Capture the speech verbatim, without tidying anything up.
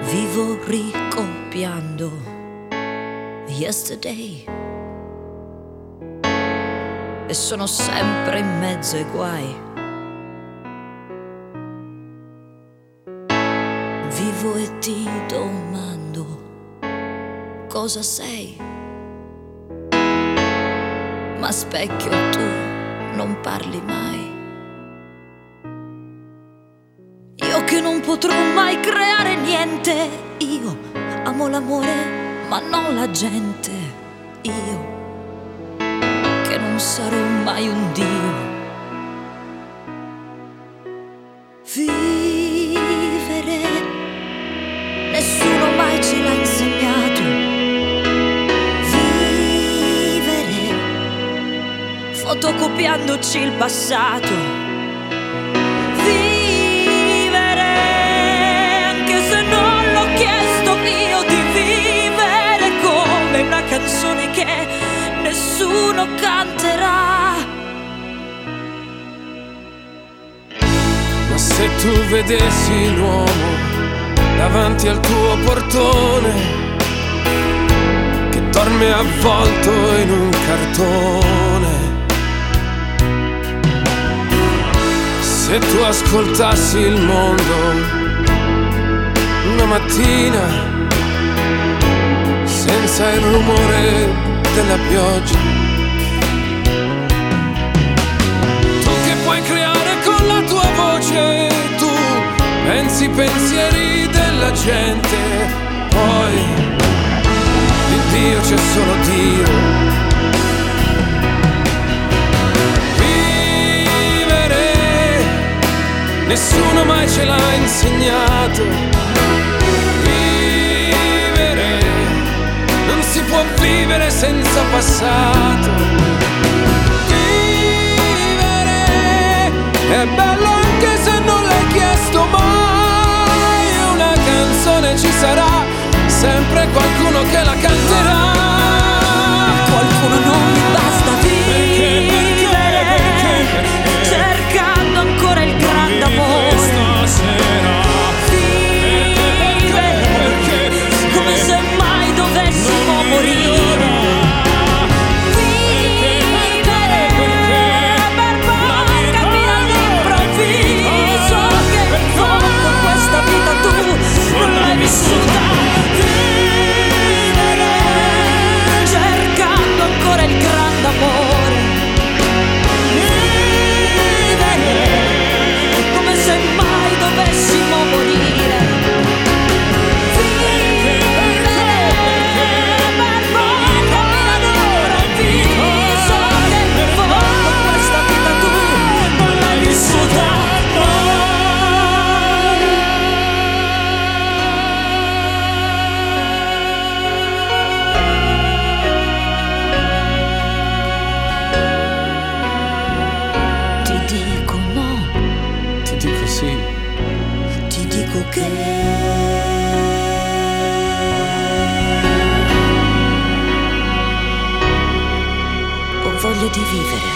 Vivo ricopiando yesterday e sono sempre in mezzo ai guai. Vivo e ti domando cosa sei, ma specchio tu non parli mai. Io che non potrò mai creare niente, io amo l'amore ma non la gente. Io che non sarò mai un dio. Vivere nessuno mai ce l'ha insegnato. Vivere fotocopiandoci il passato. Canzoni che nessuno canterà. Ma se tu vedessi l'uomo davanti al tuo portone, che dorme avvolto in un cartone, se tu ascoltassi il mondo una mattina senza il rumore della pioggia, tu che puoi creare con la tua voce, tu pensi i pensieri della gente, poi di Dio c'è solo Dio. Vivere nessuno mai ce l'ha insegnato. Non si può vivere senza passato. Vivere è bello anche se non l'hai chiesto mai. Una canzone ci sarà, sempre qualcuno che la canterà. Qualcuno non mi basta vivere, perché, perché, perché, cercando ancora il grande amore. Ti dico che ho voglia di vivere.